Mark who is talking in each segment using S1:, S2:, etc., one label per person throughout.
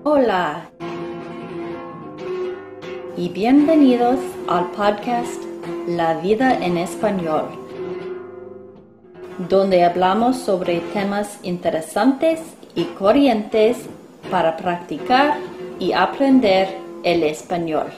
S1: Hola y bienvenidos al podcast La Vida en Español, donde hablamos sobre temas interesantes y corrientes para practicar y aprender el español.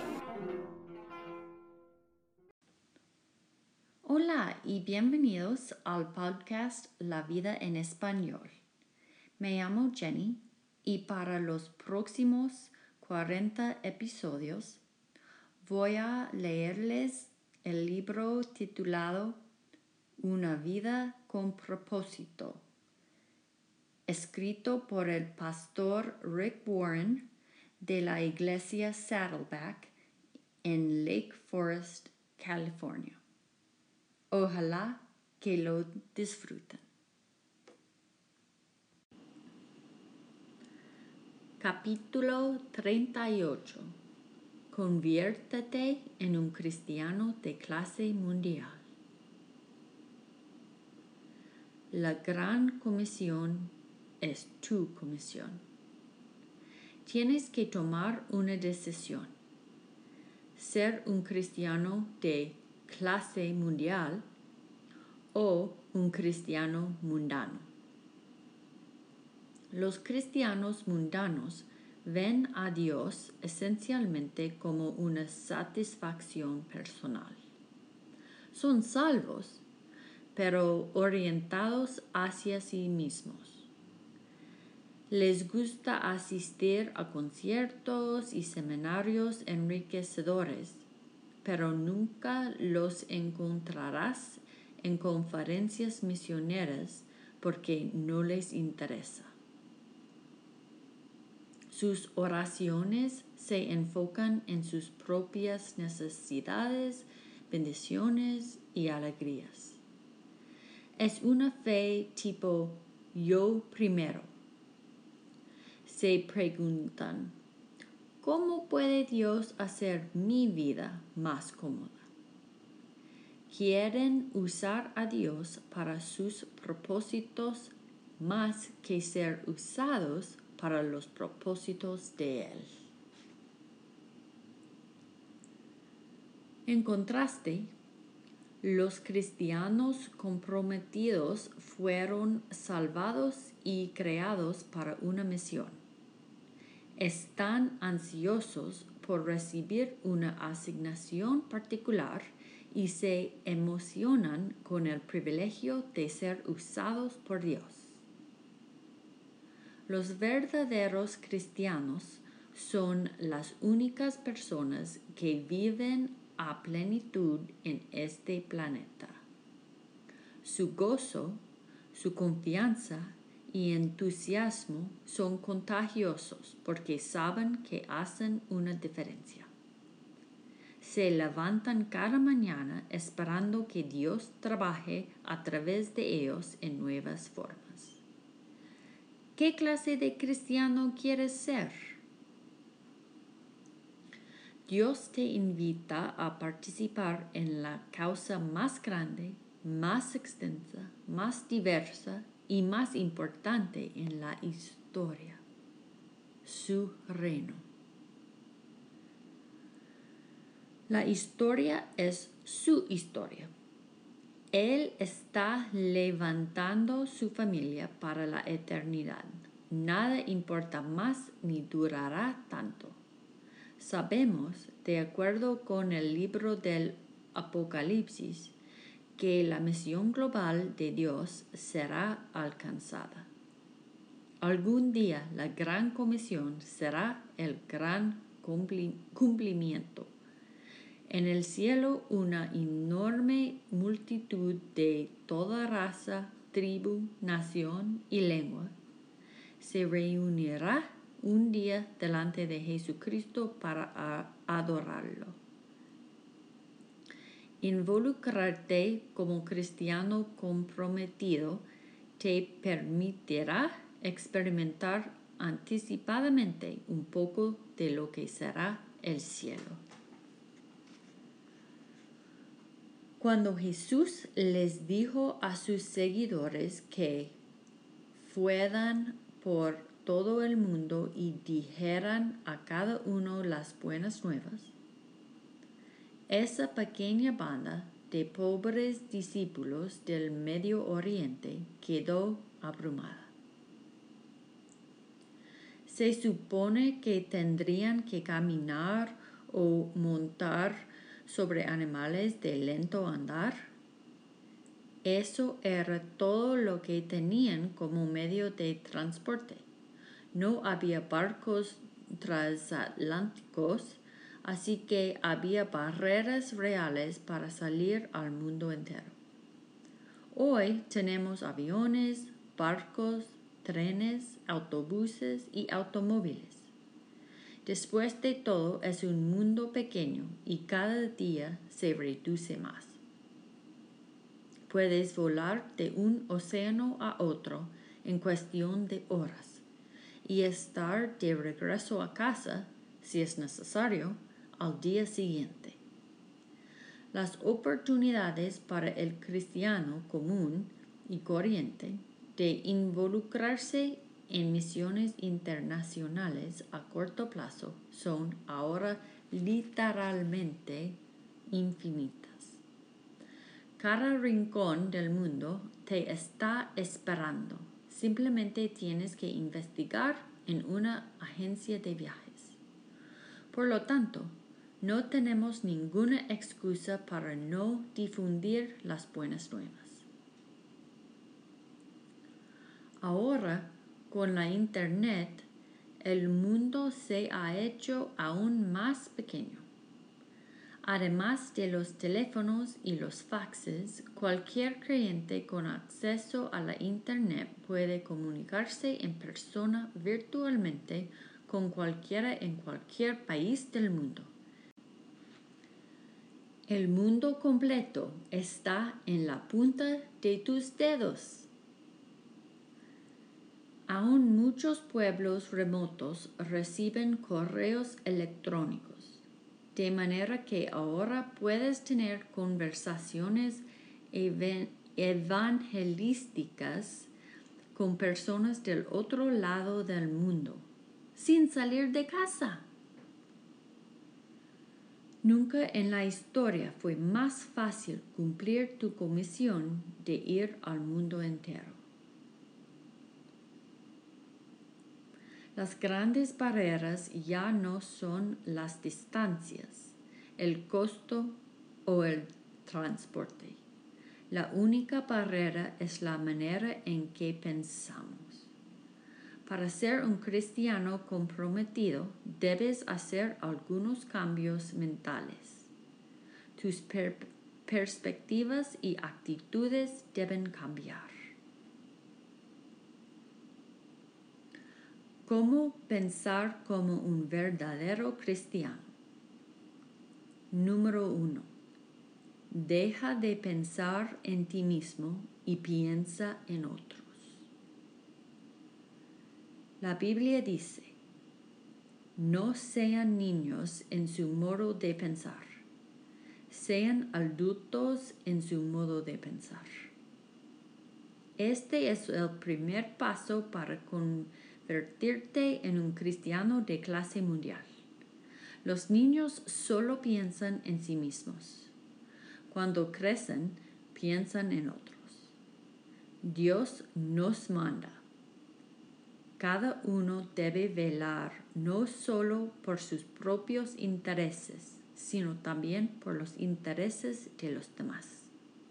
S1: Hola y bienvenidos al podcast La Vida en Español. Me llamo Jenny y para los próximos 40 episodios voy a leerles el libro titulado Una vida con propósito, escrito por el pastor Rick Warren de la iglesia Saddleback en Lake Forest, California. Ojalá que lo disfruten. Capítulo 38. Conviértete en un cristiano de clase mundial. La gran comisión es tu comisión. Tienes que tomar una decisión. Ser un cristiano de clase mundial o un cristiano mundano. Los cristianos mundanos ven a Dios esencialmente como una satisfacción personal. Son salvos, pero orientados hacia sí mismos. Les gusta asistir a conciertos y seminarios enriquecedores, pero nunca los encontrarás en conferencias misioneras porque no les interesa. Sus oraciones se enfocan en sus propias necesidades, bendiciones y alegrías. Es una fe tipo yo primero. Se preguntan, ¿cómo puede Dios hacer mi vida más cómoda? Quieren usar a Dios para sus propósitos más que ser usados para los propósitos de Él. En contraste, los cristianos comprometidos fueron salvados y creados para una misión. Están ansiosos por recibir una asignación particular y se emocionan con el privilegio de ser usados por Dios. Los verdaderos cristianos son las únicas personas que viven a plenitud en este planeta. Su gozo, su confianza y entusiasmo son contagiosos porque saben que hacen una diferencia. Se levantan cada mañana esperando que Dios trabaje a través de ellos en nuevas formas. ¿Qué clase de cristiano quieres ser? Dios te invita a participar en la causa más grande, más extensa, más diversa y más importante en la historia, su reino. La historia es su historia. Él está levantando su familia para la eternidad. Nada importa más ni durará tanto. Sabemos, de acuerdo con el libro del Apocalipsis, que la misión global de Dios será alcanzada. Algún día la gran comisión será el gran cumplimiento. En el cielo una enorme multitud de toda raza, tribu, nación y lengua se reunirá un día delante de Jesucristo para adorarlo. Involucrarte como cristiano comprometido te permitirá experimentar anticipadamente un poco de lo que será el cielo. Cuando Jesús les dijo a sus seguidores que fueran por todo el mundo y dijeran a cada uno las buenas nuevas, esa pequeña banda de pobres discípulos del Medio Oriente quedó abrumada. Se supone que tendrían que caminar o montar sobre animales de lento andar. Eso era todo lo que tenían como medio de transporte. No había barcos transatlánticos, así que había barreras reales para salir al mundo entero. Hoy tenemos aviones, barcos, trenes, autobuses y automóviles. Después de todo, es un mundo pequeño y cada día se reduce más. Puedes volar de un océano a otro en cuestión de horas y estar de regreso a casa, si es necesario, al día siguiente. Las oportunidades para el cristiano común y corriente de involucrarse en misiones internacionales a corto plazo son ahora literalmente infinitas. Cada rincón del mundo te está esperando. Simplemente tienes que investigar en una agencia de viajes. Por lo tanto, no tenemos ninguna excusa para no difundir las buenas nuevas. Ahora, con la Internet, el mundo se ha hecho aún más pequeño. Además de los teléfonos y los faxes, cualquier creyente con acceso a la Internet puede comunicarse en persona virtualmente con cualquiera en cualquier país del mundo. El mundo completo está en la punta de tus dedos. Aún muchos pueblos remotos reciben correos electrónicos, de manera que ahora puedes tener conversaciones evangelísticas con personas del otro lado del mundo, sin salir de casa. Nunca en la historia fue más fácil cumplir tu comisión de ir al mundo entero. Las grandes barreras ya no son las distancias, el costo o el transporte. La única barrera es la manera en que pensamos. Para ser un cristiano comprometido, debes hacer algunos cambios mentales. Tus perspectivas y actitudes deben cambiar. ¿Cómo pensar como un verdadero cristiano? Número 1. Deja de pensar en ti mismo y piensa en otros. La Biblia dice, no sean niños en su modo de pensar, sean adultos en su modo de pensar. Este es el primer paso para convertirte en un cristiano de clase mundial. Los niños solo piensan en sí mismos. Cuando crecen, piensan en otros. Dios nos manda. Cada uno debe velar no solo por sus propios intereses, sino también por los intereses de los demás.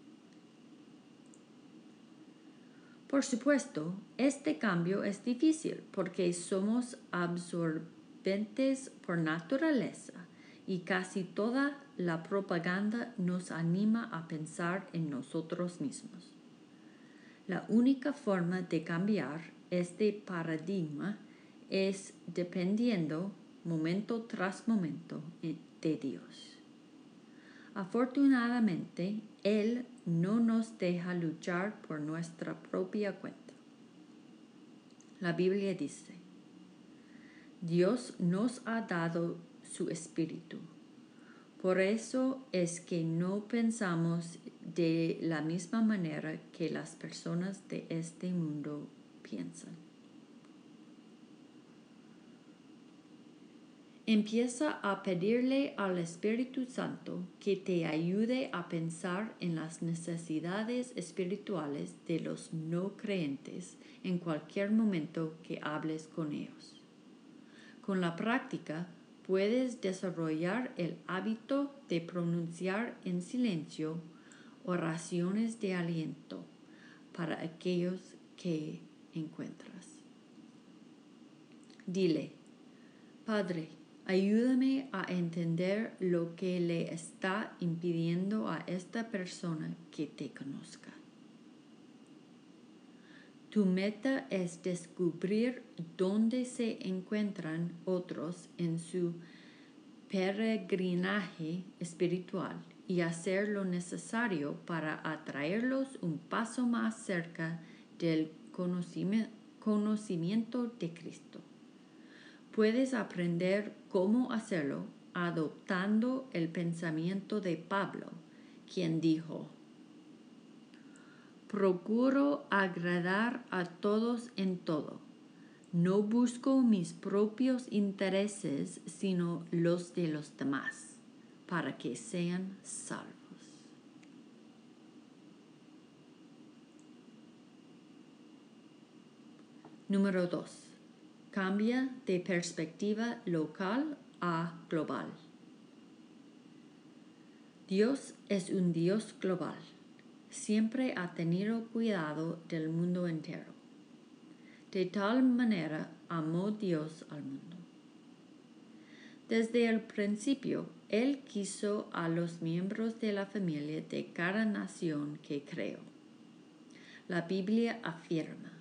S1: Por supuesto, este cambio es difícil porque somos absorbentes por naturaleza y casi toda la propaganda nos anima a pensar en nosotros mismos. La única forma de cambiar este paradigma es dependiendo momento tras momento de Dios. Afortunadamente, Él no nos deja luchar por nuestra propia cuenta. La Biblia dice, Dios nos ha dado su espíritu. Por eso es que no pensamos de la misma manera que las personas de este mundo piensan. Empieza a pedirle al Espíritu Santo que te ayude a pensar en las necesidades espirituales de los no creyentes en cualquier momento que hables con ellos. Con la práctica, puedes desarrollar el hábito de pronunciar en silencio oraciones de aliento para aquellos que encuentras. Dile: Padre, ayúdame a entender lo que le está impidiendo a esta persona que te conozca. Tu meta es descubrir dónde se encuentran otros en su peregrinaje espiritual y hacer lo necesario para atraerlos un paso más cerca del conocimiento de Cristo. Puedes aprender cómo hacerlo adoptando el pensamiento de Pablo, quien dijo: procuro agradar a todos en todo. No busco mis propios intereses, sino los de los demás, para que sean salvos. Número 2. Cambia de perspectiva local a global. Dios es un Dios global. Siempre ha tenido cuidado del mundo entero. De tal manera amó Dios al mundo. Desde el principio, Él quiso a los miembros de la familia de cada nación que creó. La Biblia afirma: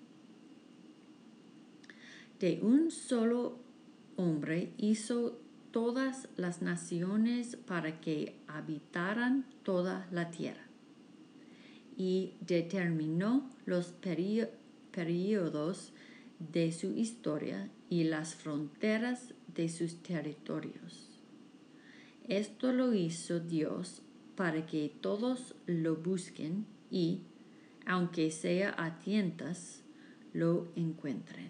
S1: de un solo hombre hizo todas las naciones para que habitaran toda la tierra, y determinó los períodos de su historia y las fronteras de sus territorios. Esto lo hizo Dios para que todos lo busquen y, aunque sea a tientas, lo encuentren.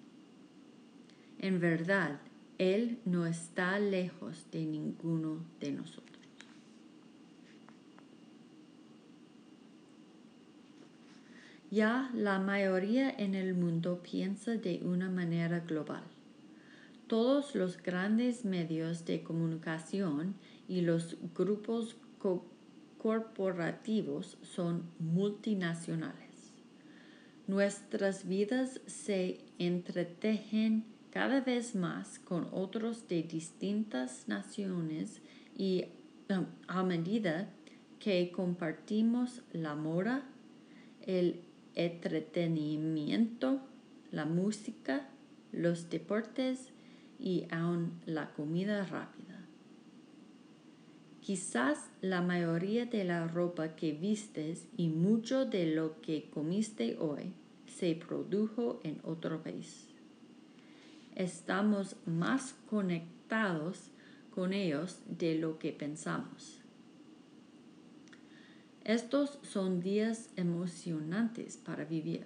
S1: En verdad, Él no está lejos de ninguno de nosotros. Ya la mayoría en el mundo piensa de una manera global. Todos los grandes medios de comunicación y los grupos corporativos son multinacionales. Nuestras vidas se entretejen cada vez más con otros de distintas naciones y a medida que compartimos la moda, el entretenimiento, la música, los deportes y aún la comida rápida. Quizás la mayoría de la ropa que vistes y mucho de lo que comiste hoy se produjo en otro país. Estamos más conectados con ellos de lo que pensamos. Estos son días emocionantes para vivir.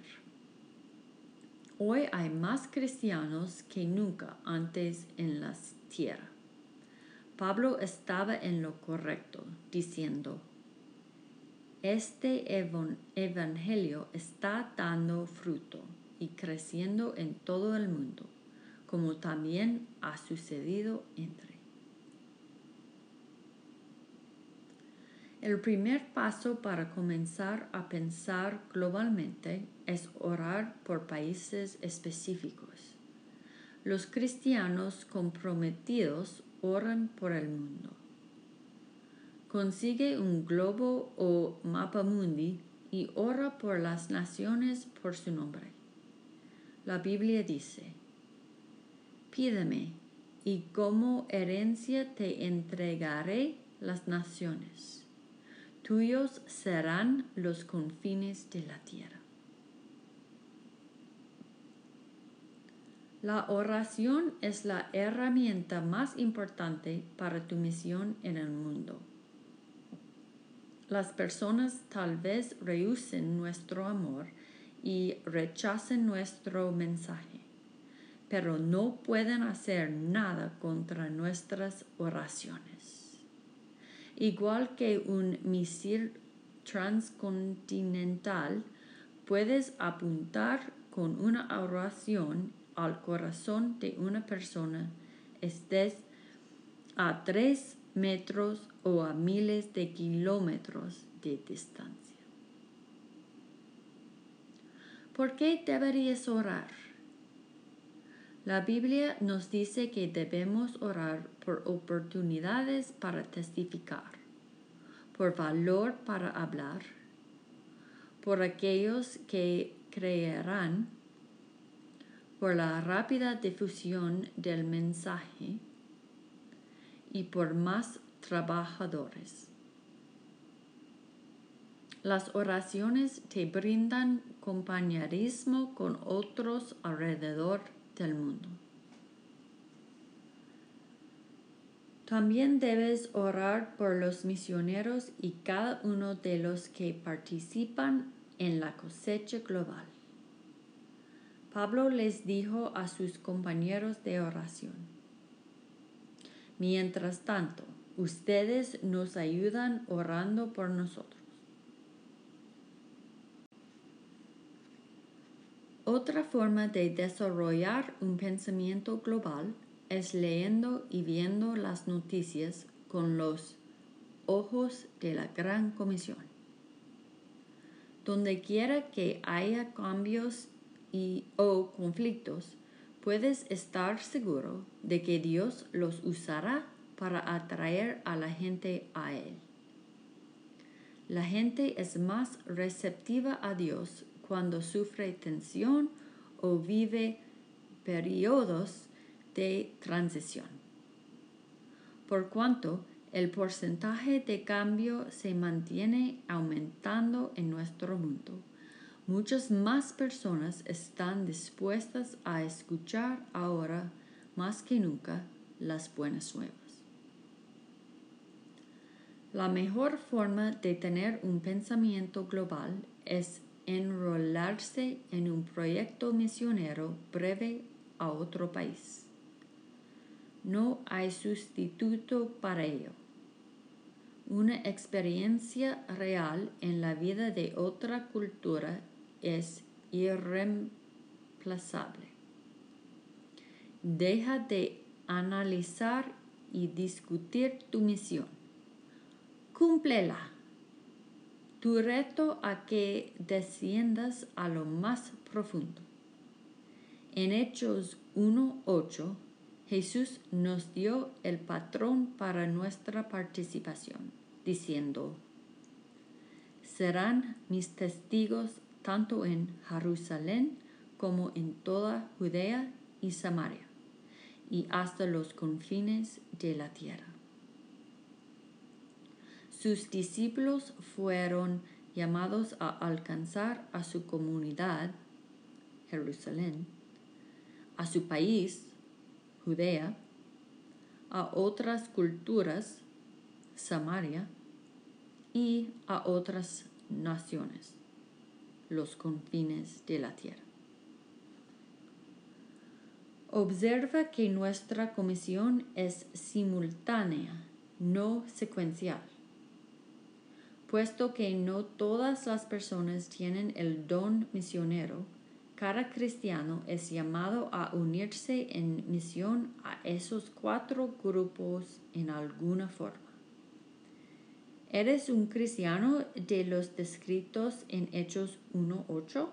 S1: Hoy hay más cristianos que nunca antes en la tierra. Pablo estaba en lo correcto, diciendo: este evangelio está dando fruto y creciendo en todo el mundo, como también ha sucedido entre. El primer paso para comenzar a pensar globalmente es orar por países específicos. Los cristianos comprometidos oran por el mundo. Consigue un globo o mapamundi y ora por las naciones por su nombre. La Biblia dice: pídeme, y como herencia te entregaré las naciones. Tuyos serán los confines de la tierra. La oración es la herramienta más importante para tu misión en el mundo. Las personas tal vez rehúsen nuestro amor y rechacen nuestro mensaje, pero no pueden hacer nada contra nuestras oraciones. Igual que un misil transcontinental, puedes apuntar con una oración al corazón de una persona, estés a 3 metros o a miles de kilómetros de distancia. ¿Por qué deberías orar? La Biblia nos dice que debemos orar por oportunidades para testificar, por valor para hablar, por aquellos que creerán, por la rápida difusión del mensaje y por más trabajadores. Las oraciones te brindan compañerismo con otros alrededor del mundo. También debes orar por los misioneros y cada uno de los que participan en la cosecha global. Pablo les dijo a sus compañeros de oración: mientras tanto, ustedes nos ayudan orando por nosotros. Otra forma de desarrollar un pensamiento global es leyendo y viendo las noticias con los ojos de la Gran Comisión. Donde quiera que haya cambios o conflictos, puedes estar seguro de que Dios los usará para atraer a la gente a Él. La gente es más receptiva a Dios cuando sufre tensión o vive periodos de transición. Por cuanto el porcentaje de cambio se mantiene aumentando en nuestro mundo, muchas más personas están dispuestas a escuchar ahora más que nunca las buenas nuevas. La mejor forma de tener un pensamiento global es enrolarse en un proyecto misionero breve a otro país. No hay sustituto para ello. Una experiencia real en la vida de otra cultura es irreemplazable. Deja de analizar y discutir tu misión. Cúmplela. Tu reto a que desciendas a lo más profundo. En Hechos 1:8, Jesús nos dio el patrón para nuestra participación, diciendo: serán mis testigos tanto en Jerusalén como en toda Judea y Samaria, y hasta los confines de la tierra. Sus discípulos fueron llamados a alcanzar a su comunidad, Jerusalén, a su país, Judea, a otras culturas, Samaria, y a otras naciones, los confines de la tierra. Observa que nuestra comisión es simultánea, no secuencial. Puesto que no todas las personas tienen el don misionero, cada cristiano es llamado a unirse en misión a esos 4 grupos en alguna forma. ¿Eres un cristiano de los descritos en Hechos 1:8?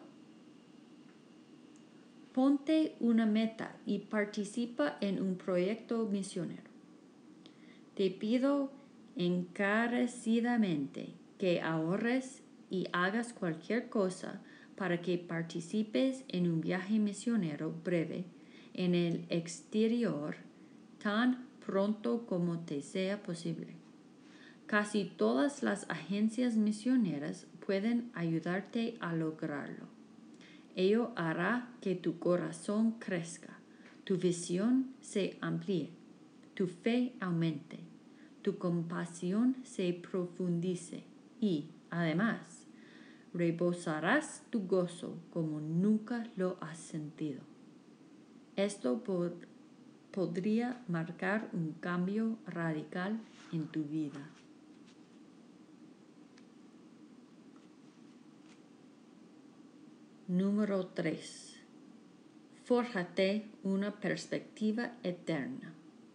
S1: Ponte una meta y participa en un proyecto misionero. Te pido encarecidamente que ahorres y hagas cualquier cosa para que participes en un viaje misionero breve en el exterior tan pronto como te sea posible. Casi todas las agencias misioneras pueden ayudarte a lograrlo. Ello hará que tu corazón crezca, tu visión se amplíe, tu fe aumente, tu compasión se profundice y, además, rebosarás tu gozo como nunca lo has sentido. Esto podría marcar un cambio radical en tu vida. Número 3. Fórjate una perspectiva eterna.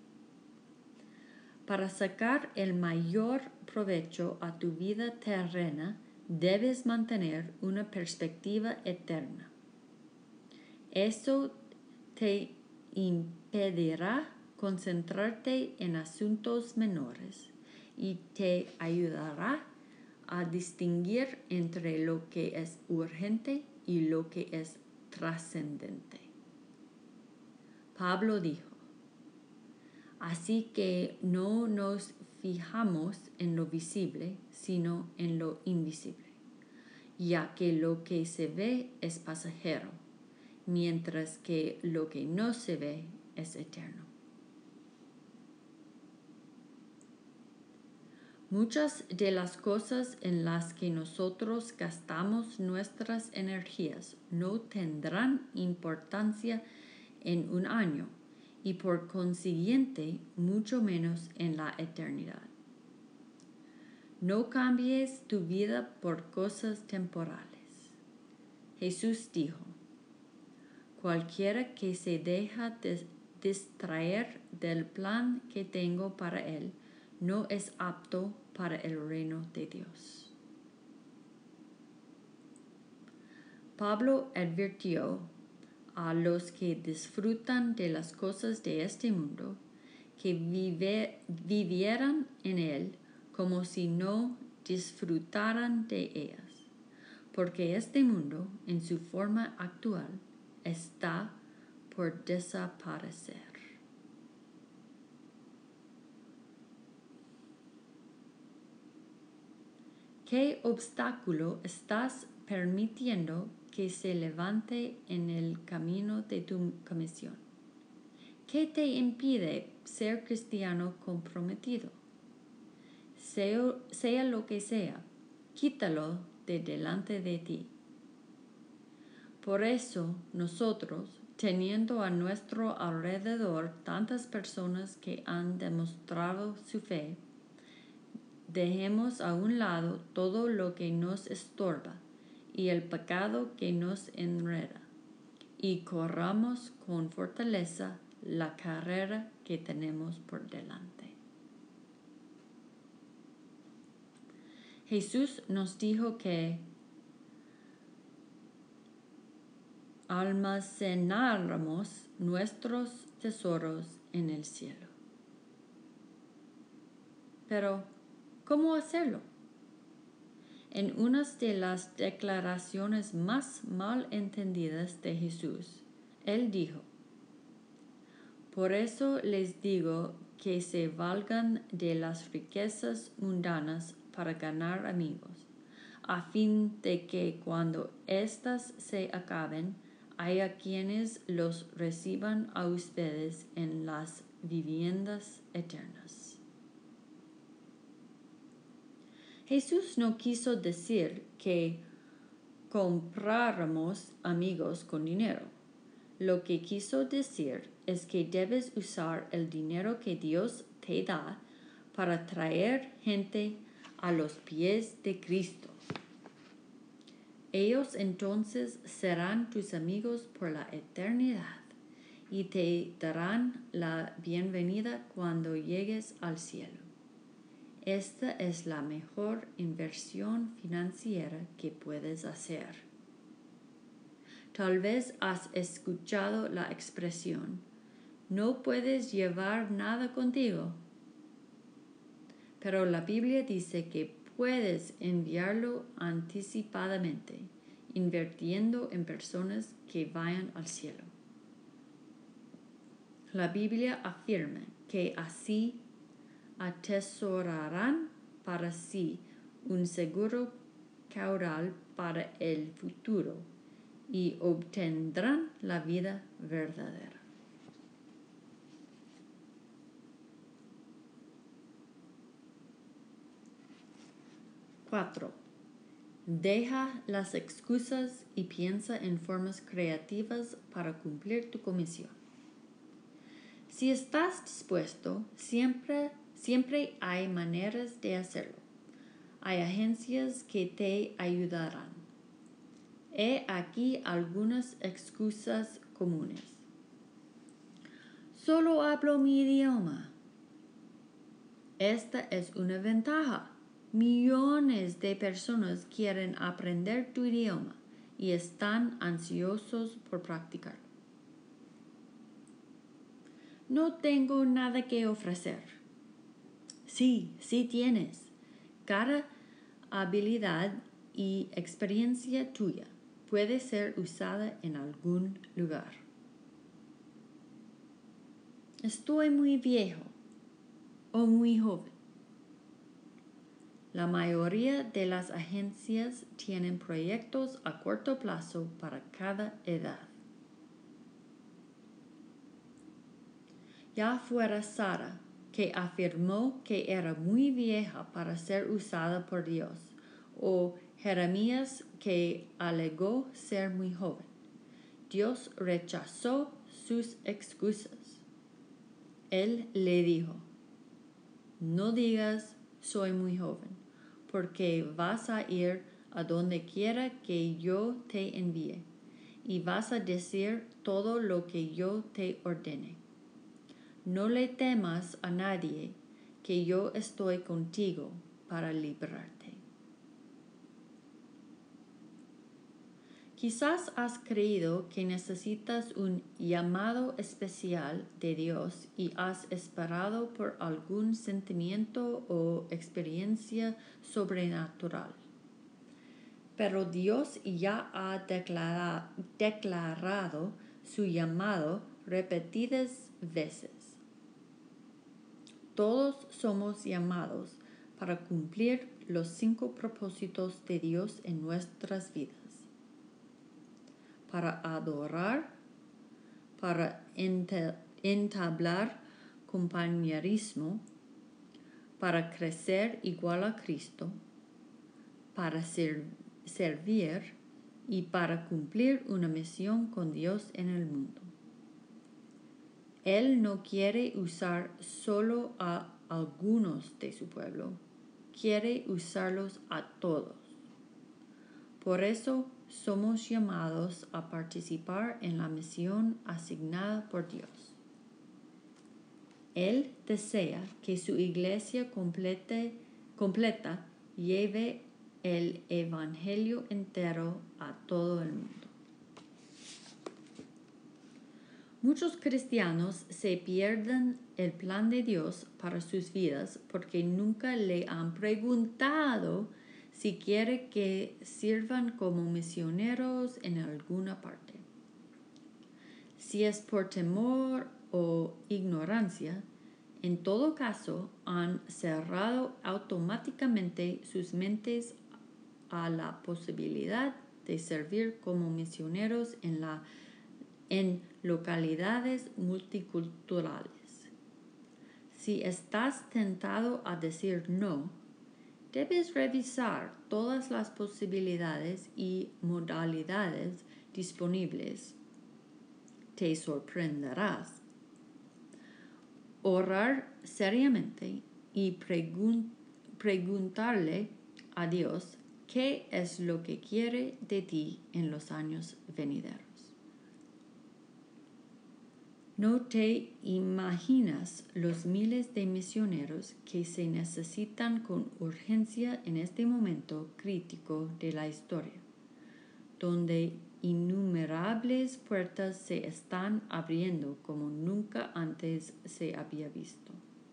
S1: Para sacar el mayor provecho a tu vida terrena, debes mantener una perspectiva eterna. Eso te impedirá concentrarte en asuntos menores y te ayudará a distinguir entre lo que es urgente y lo que es trascendente. Pablo dijo: así que no nos fijamos en lo visible, sino en lo invisible, ya que lo que se ve es pasajero, mientras que lo que no se ve es eterno. Muchas de las cosas en las que nosotros gastamos nuestras energías no tendrán importancia en un año y por consiguiente mucho menos en la eternidad. No cambies tu vida por cosas temporales. Jesús dijo: cualquiera que se deja distraer del plan que tengo para él, no es apto para el reino de Dios. Pablo advirtió a los que disfrutan de las cosas de este mundo que vivieran en él como si no disfrutaran de ellas, porque este mundo, en su forma actual, está por desaparecer. ¿Qué obstáculo estás permitiendo que se levante en el camino de tu comisión? ¿Qué te impide ser cristiano comprometido? Sea lo que sea, quítalo de delante de ti. Por eso nosotros, teniendo a nuestro alrededor tantas personas que han demostrado su fe, dejemos a un lado todo lo que nos estorba y el pecado que nos enreda, y corramos con fortaleza la carrera que tenemos por delante. Jesús nos dijo que almacenáramos nuestros tesoros en el cielo. Pero, ¿cómo hacerlo? En una de las declaraciones más mal entendidas de Jesús, él dijo: por eso les digo que se valgan de las riquezas mundanas para ganar amigos, a fin de que cuando éstas se acaben, haya quienes los reciban a ustedes en las viviendas eternas. Jesús no quiso decir que compráramos amigos con dinero. Lo que quiso decir es que debes usar el dinero que Dios te da para traer gente a los pies de Cristo. Ellos entonces serán tus amigos por la eternidad y te darán la bienvenida cuando llegues al cielo. Esta es la mejor inversión financiera que puedes hacer. Tal vez has escuchado la expresión: no puedes llevar nada contigo. Pero la Biblia dice que puedes enviarlo anticipadamente, invirtiendo en personas que vayan al cielo. La Biblia afirma que así atesorarán para sí un seguro caudal para el futuro y obtendrán la vida verdadera. Cuatro. Deja las excusas y piensa en formas creativas para cumplir tu comisión. Si estás dispuesto, siempre hay maneras de hacerlo. Hay agencias que te ayudarán. He aquí algunas excusas comunes. Solo hablo mi idioma. Esta es una ventaja. Millones de personas quieren aprender tu idioma y están ansiosos por practicarlo. No tengo nada que ofrecer. Sí tienes. Cada habilidad y experiencia tuya puede ser usada en algún lugar. Estoy muy viejo o muy joven. La mayoría de las agencias tienen proyectos a corto plazo para cada edad. Ya fuera Sara, que afirmó que era muy vieja para ser usada por Dios, o Jeremías, que alegó ser muy joven. Dios rechazó sus excusas. Él le dijo, no digas soy muy joven, porque vas a ir a donde quiera que yo te envíe, y vas a decir todo lo que yo te ordene. No le temas a nadie, que yo estoy contigo para librarte. Quizás has creído que necesitas un llamado especial de Dios y has esperado por algún sentimiento o experiencia sobrenatural. Pero Dios ya ha declarado su llamado repetidas veces. Todos somos llamados para cumplir los 5 propósitos de Dios en nuestras vidas. Para adorar, para entablar compañerismo, para crecer igual a Cristo, para servir y para cumplir una misión con Dios en el mundo. Él no quiere usar solo a algunos de su pueblo, quiere usarlos a todos. Por eso somos llamados a participar en la misión asignada por Dios. Él desea que su iglesia completa lleve el evangelio entero a todo el mundo. Muchos cristianos se pierden el plan de Dios para sus vidas porque nunca le han preguntado si quiere que sirvan como misioneros en alguna parte. Si es por temor o ignorancia, en todo caso han cerrado automáticamente sus mentes a la posibilidad de servir como misioneros en localidades multiculturales. Si estás tentado a decir no, debes revisar todas las posibilidades y modalidades disponibles. Te sorprenderás. Orar seriamente y preguntarle a Dios qué es lo que quiere de ti en los años venideros. No te imaginas los miles de misioneros que se necesitan con urgencia en este momento crítico de la historia, donde innumerables puertas se están abriendo como nunca antes se había visto.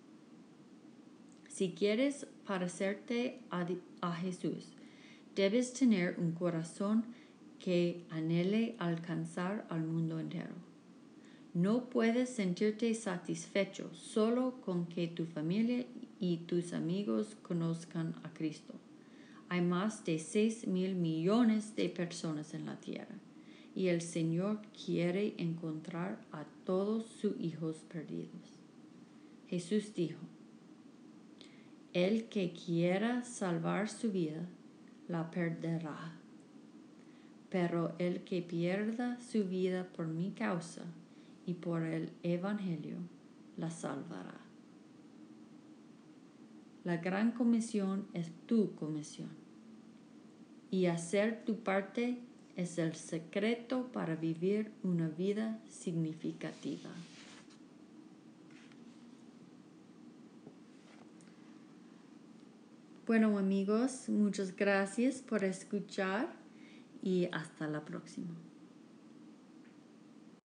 S1: Si quieres parecerte a Jesús, debes tener un corazón que anhele alcanzar al mundo entero. No puedes sentirte satisfecho solo con que tu familia y tus amigos conozcan a Cristo. Hay más de 6,000 millones de personas en la tierra y el Señor quiere encontrar a todos sus hijos perdidos. Jesús dijo, el que quiera salvar su vida, la perderá. Pero el que pierda su vida por mi causa y por el Evangelio, la salvará. La gran comisión es tu comisión. Y hacer tu parte es el secreto para vivir una vida significativa. Bueno, amigos, muchas gracias por escuchar y hasta la próxima.